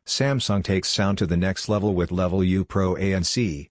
Samsung takes sound to the next level with Level U Pro ANC.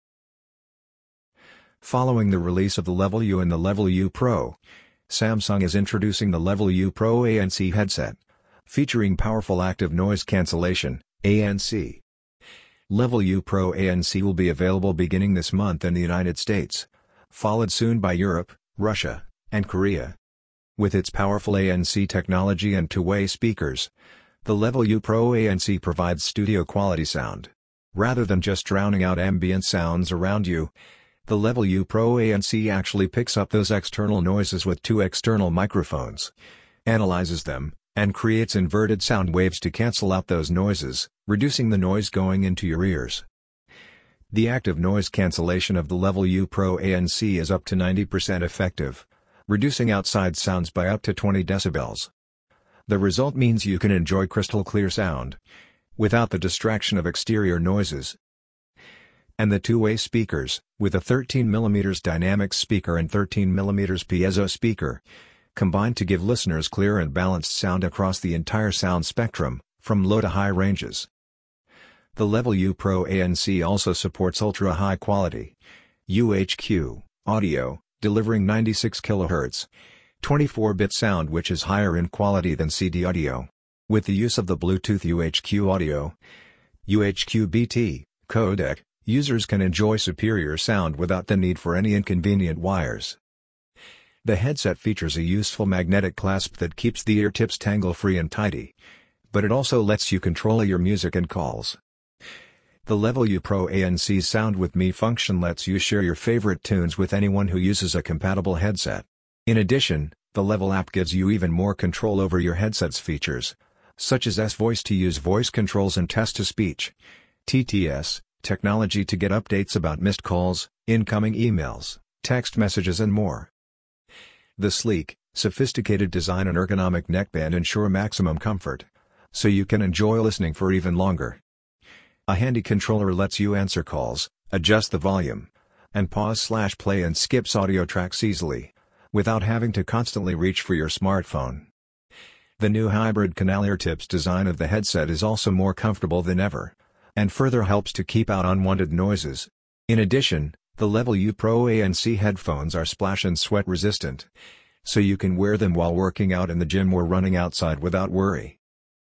Following the release of the Level U and the Level U Pro, Samsung is introducing the Level U Pro ANC headset, featuring powerful active noise cancellation, ANC. Level U Pro ANC will be available beginning this month in the United States, followed soon by Europe, Russia, and Korea. With its powerful ANC technology and two-way speakers, the Level U Pro ANC provides studio-quality sound. Rather than just drowning out ambient sounds around you, the Level U Pro ANC actually picks up those external noises with two external microphones, analyzes them, and creates inverted sound waves to cancel out those noises, reducing the noise going into your ears. The active noise cancellation of the Level U Pro ANC is up to 90% effective, reducing outside sounds by up to 20 decibels. The result means you can enjoy crystal clear sound, without the distraction of exterior noises. And the two-way speakers, with a 13mm dynamic speaker and 13mm piezo speaker, combine to give listeners clear and balanced sound across the entire sound spectrum, from low to high ranges. The Level U Pro ANC also supports ultra-high quality UHQ audio, delivering 96 kHz, 24-bit sound which is higher in quality than CD audio. With the use of the Bluetooth UHQ audio UHQ-BT codec, users can enjoy superior sound without the need for any inconvenient wires. The headset features a useful magnetic clasp that keeps the ear tips tangle-free and tidy, but it also lets you control your music and calls. The Level U Pro ANC's Sound with Me function lets you share your favorite tunes with anyone who uses a compatible headset. In addition, the Level app gives you even more control over your headset's features, such as S-Voice to use voice controls and text-to-speech, TTS, technology to get updates about missed calls, incoming emails, text messages and more. The sleek, sophisticated design and ergonomic neckband ensure maximum comfort, so you can enjoy listening for even longer. A handy controller lets you answer calls, adjust the volume, and pause/play and skips audio tracks easily, without having to constantly reach for your smartphone. The new hybrid canal ear tips design of the headset is also more comfortable than ever, and further helps to keep out unwanted noises. In addition, the Level U Pro ANC headphones are splash and sweat resistant, so you can wear them while working out in the gym or running outside without worry.